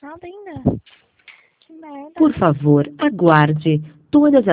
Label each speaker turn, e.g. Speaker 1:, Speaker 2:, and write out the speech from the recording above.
Speaker 1: Nada ainda. Que merda.
Speaker 2: Por favor, aguarde. Todas